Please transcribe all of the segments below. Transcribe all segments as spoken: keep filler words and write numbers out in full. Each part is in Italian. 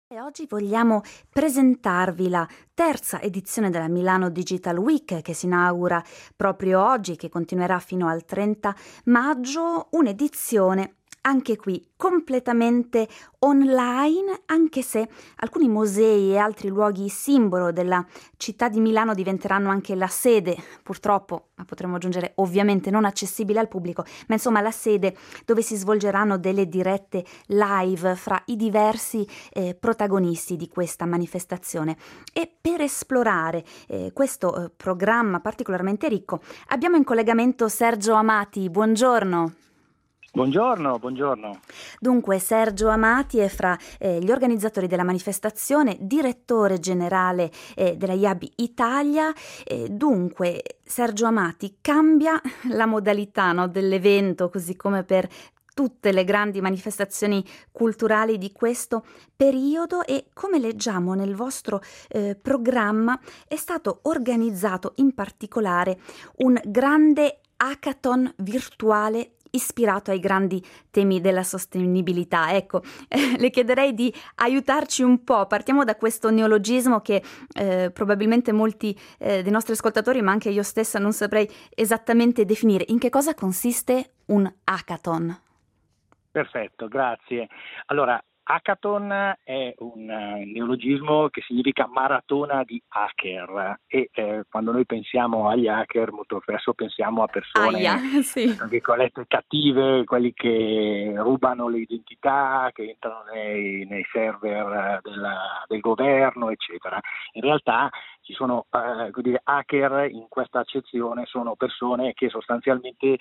E oggi vogliamo presentarvi la terza edizione della Milano Digital Week che si inaugura proprio oggi, che continuerà fino al trenta maggio, un'edizione anche qui completamente online, anche se alcuni musei e altri luoghi simbolo della città di Milano diventeranno anche la sede, purtroppo, ma potremmo aggiungere ovviamente non accessibile al pubblico, ma insomma la sede dove si svolgeranno delle dirette live fra i diversi eh, protagonisti di questa manifestazione. E per esplorare eh, questo eh, programma particolarmente ricco abbiamo in collegamento Sergio Amati. Buongiorno. Buongiorno, buongiorno. Dunque, Sergio Amati è fra eh, gli organizzatori della manifestazione, direttore generale eh, della I A B Italia. Eh, dunque, Sergio Amati, cambia la modalità, no, dell'evento, così come per tutte le grandi manifestazioni culturali di questo periodo, e come leggiamo nel vostro eh, programma è stato organizzato in particolare un grande hackathon virtuale ispirato ai grandi temi della sostenibilità. Ecco, eh, le chiederei di aiutarci un po'. Partiamo da questo neologismo che eh, probabilmente molti eh, dei nostri ascoltatori, ma anche io stessa, non saprei esattamente definire. In che cosa consiste un hackathon? Perfetto, grazie. Allora, hackathon è un uh, neologismo che significa maratona di hacker e eh, quando noi pensiamo agli hacker molto spesso pensiamo a persone Aia, sì. tra virgolette cattive, quelli che rubano le identità, che entrano nei, nei server della, del governo, eccetera. In realtà ci sono eh, dire, hacker in questa accezione, sono persone che sostanzialmente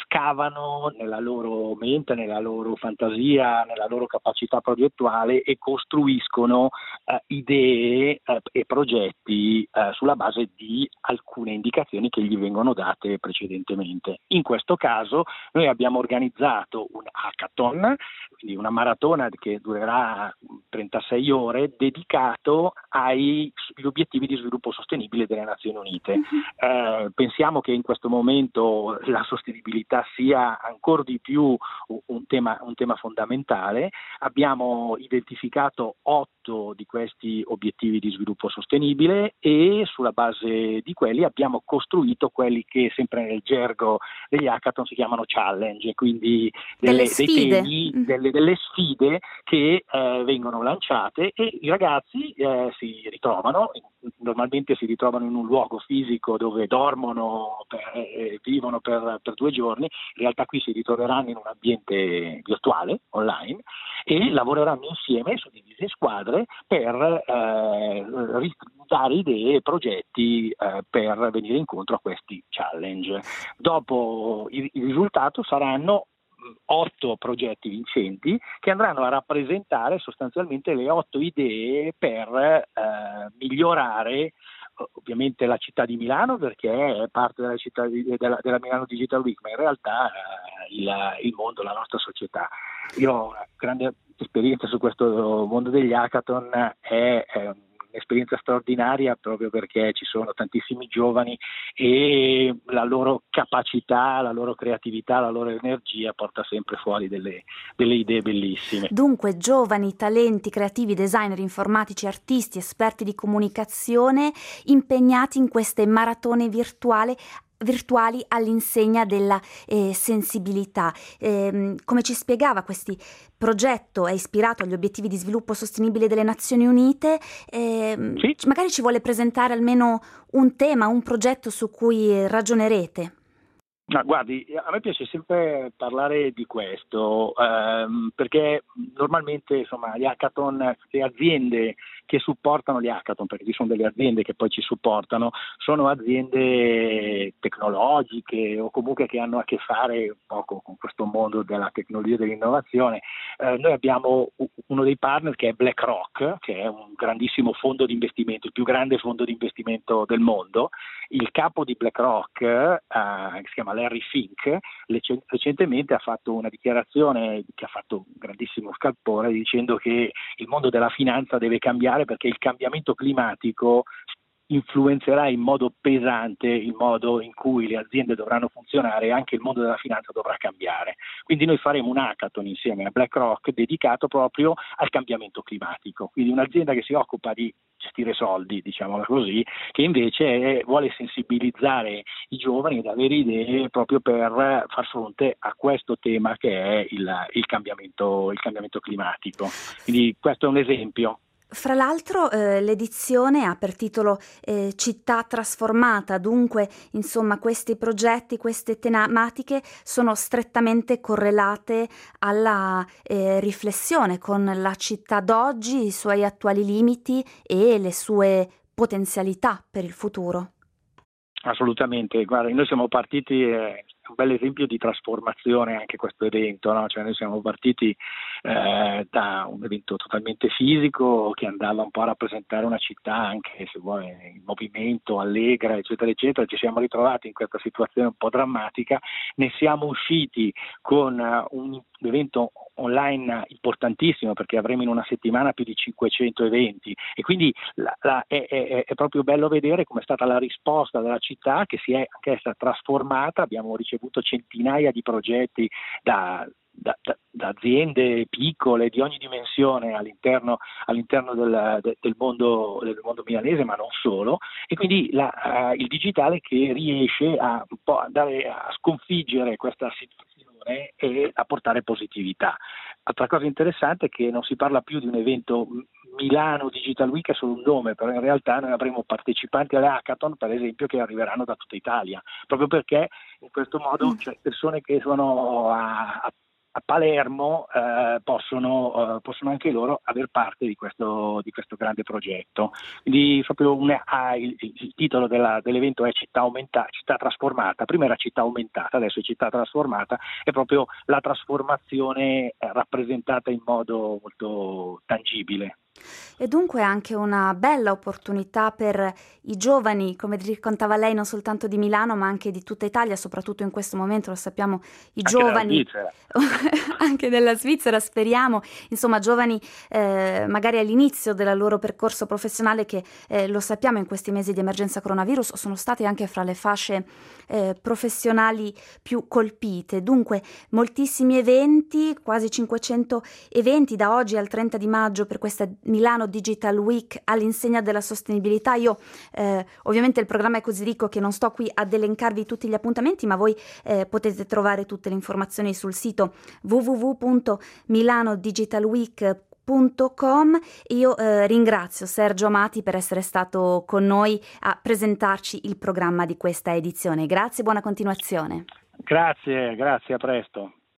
scavano nella loro mente, nella loro fantasia, nella loro capacità progettuale e costruiscono eh, idee eh, e progetti eh, sulla base di alcune indicazioni che gli vengono date precedentemente. In questo caso noi abbiamo organizzato un hackathon, quindi una maratona che durerà trentasei ore, dedicato agli obiettivi di sviluppo sostenibile delle Nazioni Unite. Uh-huh. Eh, pensiamo che in questo momento la sostenibilità sia ancora di più un tema, un tema fondamentale. Abbiamo identificato otto di questi obiettivi di sviluppo sostenibile e sulla base di quelli abbiamo costruito quelli che sempre nel gergo degli hackathon si chiamano challenge, quindi delle, delle sfide. dei temi, mm. delle, delle sfide che eh, vengono lanciate e i ragazzi eh, si ritrovano, normalmente si ritrovano in un luogo fisico dove dormono e eh, vivono per, per due giorni, in realtà qui si ritroveranno in un ambiente virtuale, online, e lavoreranno insieme, suddivisi in squadre, per eh, dare idee e progetti eh, per venire incontro a questi challenge. Dopo il, il risultato saranno otto progetti vincenti che andranno a rappresentare sostanzialmente le otto idee per eh, migliorare ovviamente la città di Milano, perché è parte della città di, della, della Milano Digital Week, ma in realtà eh, il, il mondo, la nostra società. Io ho una grande esperienza su questo mondo degli hackathon, è, è un'esperienza straordinaria proprio perché ci sono tantissimi giovani e la loro capacità, la loro creatività, la loro energia porta sempre fuori delle, delle idee bellissime. Dunque, giovani, talenti, creativi, designer, informatici, artisti, esperti di comunicazione impegnati in queste maratone virtuali virtuali all'insegna della eh, sensibilità. Eh, come ci spiegava, questo progetto è ispirato agli obiettivi di sviluppo sostenibile delle Nazioni Unite. Eh, sì. Magari ci vuole presentare almeno un tema, un progetto su cui ragionerete. No, guardi, a me piace sempre parlare di questo, ehm, perché normalmente insomma gli hackathon, le aziende che supportano gli hackathon, perché ci sono delle aziende che poi ci supportano, sono aziende tecnologiche o comunque che hanno a che fare un poco con questo mondo della tecnologia e dell'innovazione. Eh, noi abbiamo uno dei partner che è BlackRock, che è un grandissimo fondo di investimento, il più grande fondo di investimento del mondo. Il capo di BlackRock, eh, che si chiama Larry Fink, recentemente ha fatto una dichiarazione che ha fatto un grandissimo scalpore dicendo che il mondo della finanza deve cambiare perché il cambiamento climatico influenzerà in modo pesante il modo in cui le aziende dovranno funzionare e anche il mondo della finanza dovrà cambiare. Quindi noi faremo un hackathon insieme a BlackRock dedicato proprio al cambiamento climatico, quindi un'azienda che si occupa di gestire soldi, diciamola così, che invece vuole sensibilizzare i giovani ed avere idee proprio per far fronte a questo tema che è il, il cambiamento, il cambiamento climatico. Quindi questo è un esempio. Fra l'altro eh, l'edizione ha per titolo eh, Città trasformata, dunque insomma questi progetti, queste tematiche sono strettamente correlate alla eh, riflessione con la città d'oggi, i suoi attuali limiti e le sue potenzialità per il futuro. Assolutamente, guarda, noi siamo partiti, eh, un bel esempio di trasformazione anche questo evento, no? Cioè noi siamo partiti eh, da un evento totalmente fisico che andava un po' a rappresentare una città anche, se vuoi, in movimento, allegra, eccetera, eccetera. Ci siamo ritrovati in questa situazione un po' drammatica, ne siamo usciti con uh, un evento online importantissimo perché avremo in una settimana più di cinquecento eventi e quindi la, la, è, è, è proprio bello vedere come è stata la risposta della città che si è anch'essa trasformata. Abbiamo ricevuto centinaia di progetti da Da, da, da aziende piccole di ogni dimensione all'interno, all'interno del, de, del, mondo, del mondo milanese, ma non solo, e quindi la, uh, il digitale che riesce a un po' andare a sconfiggere questa situazione e a portare positività. Altra cosa interessante è che non si parla più di un evento Milano Digital Week, è solo un nome, però in realtà noi avremo partecipanti alle hackathon, per esempio, che arriveranno da tutta Italia, proprio perché in questo modo cioè, persone che sono a, a a Palermo eh, possono, eh, possono anche loro aver parte di questo, di questo grande progetto. Quindi proprio un, ah, il, il titolo della, dell'evento è città, aumenta, città trasformata, prima era città aumentata, adesso è città trasformata, è proprio la trasformazione eh, rappresentata in modo molto tangibile. E dunque anche una bella opportunità per i giovani, come raccontava lei, non soltanto di Milano ma anche di tutta Italia, soprattutto in questo momento, lo sappiamo, i anche giovani, della anche della Svizzera speriamo, insomma giovani eh, magari all'inizio del loro percorso professionale che eh, lo sappiamo in questi mesi di emergenza coronavirus sono stati anche fra le fasce eh, professionali più colpite. Dunque moltissimi eventi, quasi cinquecento eventi da oggi al trenta di maggio per questa Milano Digital Week all'insegna della sostenibilità. Io eh, ovviamente il programma è così ricco che non sto qui ad elencarvi tutti gli appuntamenti, ma voi eh, potete trovare tutte le informazioni sul sito w w w punto milano digital week punto com. Io eh, ringrazio Sergio Amati per essere stato con noi a presentarci il programma di questa edizione. Grazie, buona continuazione. Grazie, grazie, a presto.